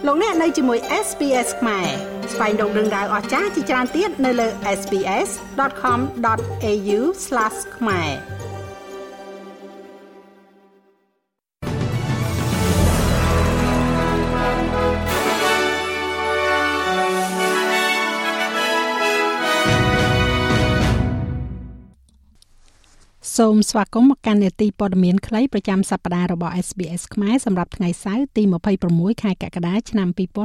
លោកអ្នកនៅជាមួយ SPS ខ្មែរស្វែងរកដឹងដៅអស្ចារ្យជាច្រើនទៀតនៅលើ sps.com.au/khmerសូមស្វាគមន៍មកកាន់នេតិព័ត៌មានខ្លីប្រចាំសប្តាហ៍របស់ SBS ខ្មែរសម្រាប់ថ្ងៃសៅរ៍ទី26ខែកក្កដាឆ្នាំ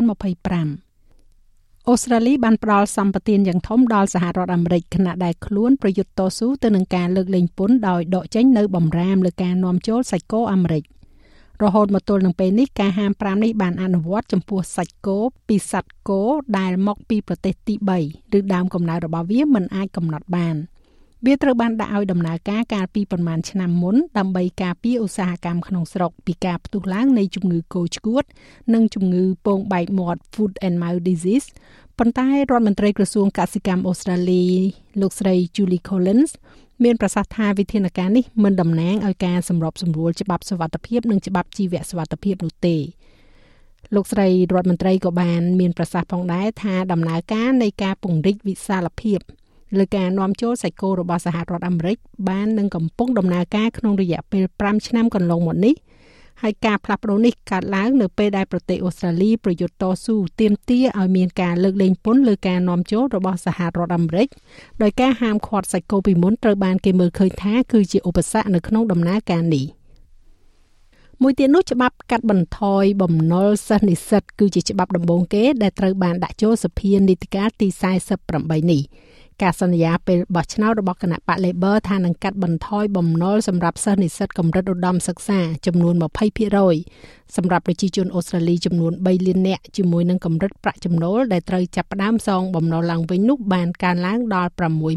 2025អូស្ត្រាលីបានផ្ដល់សម្បទានយ៉ាងធំដល់សហរដ្ឋអាមេរិកខណៈដែលខ្លួនប្រយុទ្ធតស៊ូទៅនឹងការលើកលែងពន្ធដោយដកចេញនៅបម្រាមលើការនាំចូលសាច់គោអាមេរិករហូតមកទល់នឹងពេលនេះការហាម5នេះបានអនុវត្តចំពោះសាច់គោពីសត្វគោដែលមកពីប្រទេសទី3ឬដើមកំណើតរបស់វាមិនអាចកំណត់បានវាត្រូវបានដាក់ឲ្យដំណើរការកាលពីប្រមាណឆ្នាំមុនដើម្បីការពារឧស្សាហកម្មក្នុងស្រុកពីការផ្ទុះឡើងនៃជំងឺគោឆ្កួតនិងជំងឺពងបែកមាត់ Foot and Mouth Disease ប៉ុន្តែរដ្ឋមន្ត្រីក្រសួងកសិកម្មអូស្ត្រាលីលោកស្រី Julie Collins មានប្រសាសន៍ថាវិធានការនេះមិនតំណាងឲ្យការសម្របសម្រួលច្បាប់សុវត្ថិភាពនិងច្បាប់ជីវសុវត្ថិភាពនោះទេលោកស្រីរដ្ឋមន្ត្រីក៏បានមានប្រសាសន៍ផងដែរថាដំណើរការនៃការពង្រីកវិសាលភាពលើការនាំចូលសាច់គោរបស់សហរដ្ឋអាមេរិកបាននឹងកំពុងដំណើរការក្នុងរយៈពេល5ឆ្នាំកន្លងមកនេះហើយការផ្លាស់ប្ដូរនេះកើតឡើងនៅពេលដែលប្រទេសអូស្ត្រាលីប្រយុទ្ធតស៊ូទាមទារឲ្យមានការលើកលែងពន្ធលើការនាំចូលរបស់សហរដ្ឋអាមេរិកដោយការហាមឃាត់សាច់គោពីមុនត្រូវបានគេមើលឃើញថាគឺជាឧបសគ្គនៅក្នុងដំណើរការនេះមួយទៀតនោះច្បាប់កាត់បន្ថយបំណុលសិស្សនិស្សិតគឺជាច្បាប់ដំបូងគេដែលត្រូវបានដាក់ចូលសភានីតិកាលទី48នេះការសន្យាពេលបោះឆ្នោតរបស់គណៈបក Labor ថានឹងកាត់បន្ថយបំណុលសម្រាប់សិស្សនិស្សិតកម្រិតឧត្តមសិក្សាចំនួន 20% សម្រាប់ប្រជាជនអូស្ត្រាលីចំនួន 3 លាននាក់ជាមួយនឹងកម្រិតប្រាក់ចំណូលដែលត្រូវចាប់ផ្ដើមសងបំណុលឡើងវិញនោះបានកើនឡើងដល់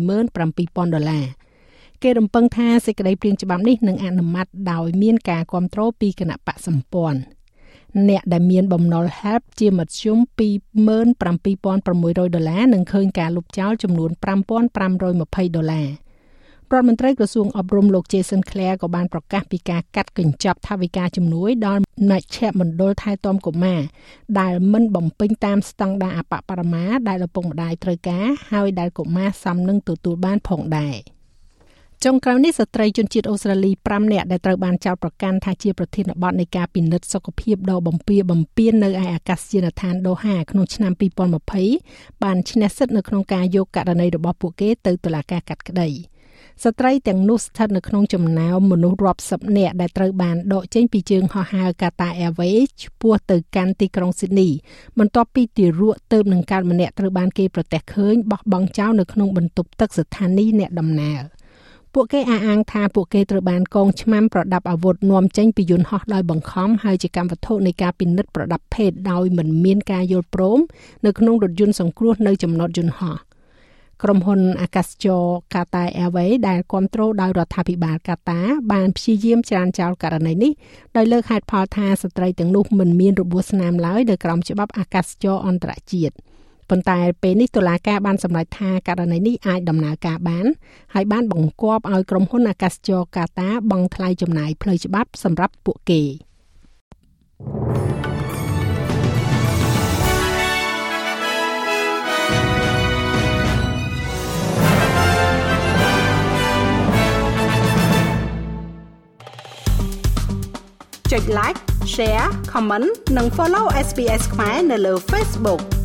$67,000 គេរំពឹងថាសេចក្តីព្រាងច្បាប់នេះនឹងអនុម័តដោយមានការគាំទ្រពីគណៈបកសម្ព័ន្ធអ្នកដែលមានបំណុល HELP ជាមធ្យម $27,600 នឹងឃើញការលុបចោលចំនួន $5,520 រដ្ឋមន្ត្រីក្រសួងអប់រំលោក Jason Clare ក៏បានប្រកាសពីការកាត់កញ្ចប់ថវិកាជំនួយដល់មជ្ឈមណ្ឌលថែទាំកុមារដែលមិនបំពេញតាមស្តង់ដារអបបរមាដែលឪពុកម្ដាយត្រូវការហើយដែលកុមារសមនឹងទទួលបានផងដែរចុងក្រោយនេះស្ត្រីជនជាតិអូស្ត្រាលី5នាក់ដែលត្រូវបានចោទប្រកាន់ថាជាប្រធានបទនៃការពិនិត្យសុខភាពដ៏បំពាននៅឯអាកាសយានដ្ឋានដូហាក្នុងឆ្នាំ2020បានឈ្នះសិទ្ធិនៅក្នុងការយកករណីរបស់ពួកគេទៅតុលាការកាត់ក្តីស្ត្រីទាំងនោះស្ថិតនៅក្នុងចំណោមមនុស្សរាប់សិបនាក់ដែលត្រូវបានដកចេញពីជើងហោះហើរ Qatar Airways ឆ្ពោះទៅកាន់ទីក្រុង Sydney បន្ទាប់ពីទារកទើបនឹងកើតម្នាក់ត្រូវបានគេប្រទះឃើញបោះបង់ចោលនៅក្នុងបន្ទប់ទឹកស្ថានីយ៍អ្នកដំណើរពួកគេអះអាងថាពួកគេត្រូវបានកងឆ្មាំប្រដាប់អាវុធនាំចេញពីយន្តហោះដោយបង្ខំហើយជាកម្មវត្ថុនៃការពិនិត្យប្រដាប់ភេទដោយមិនមានការយល់ព្រមនៅក្នុងរថយន្តសង្គ្រោះនៅចំណតយន្តហោះក្រុមហ៊ុនអាកាសចរ Qatar Airways ដែលគ្រប់គ្រងដោយរដ្ឋាភិបាលកាតាបានព្យាយាមច្រានចោលករណីនេះដោយលើកហេតុផលថាស្ត្រីទាំងនោះមិនមានរបួសស្នាមឡើយដោយក្រមច្បាប់អាកាសចរអន្តរជាតិប៉ុន្តែពេលនេះតុលាការបានសម្រេចថាករណីនេះអាចដំណើរការបានហើយបានបង្គាប់ឲ្យក្រុមហ៊ុនអាកាសចរកាតាបង់ថ្លៃចំណាយផ្លូវច្បាប់សម្រាប់ពួកគេចុច like share comment និង follow SBS ខ្មែរនៅលើ Facebook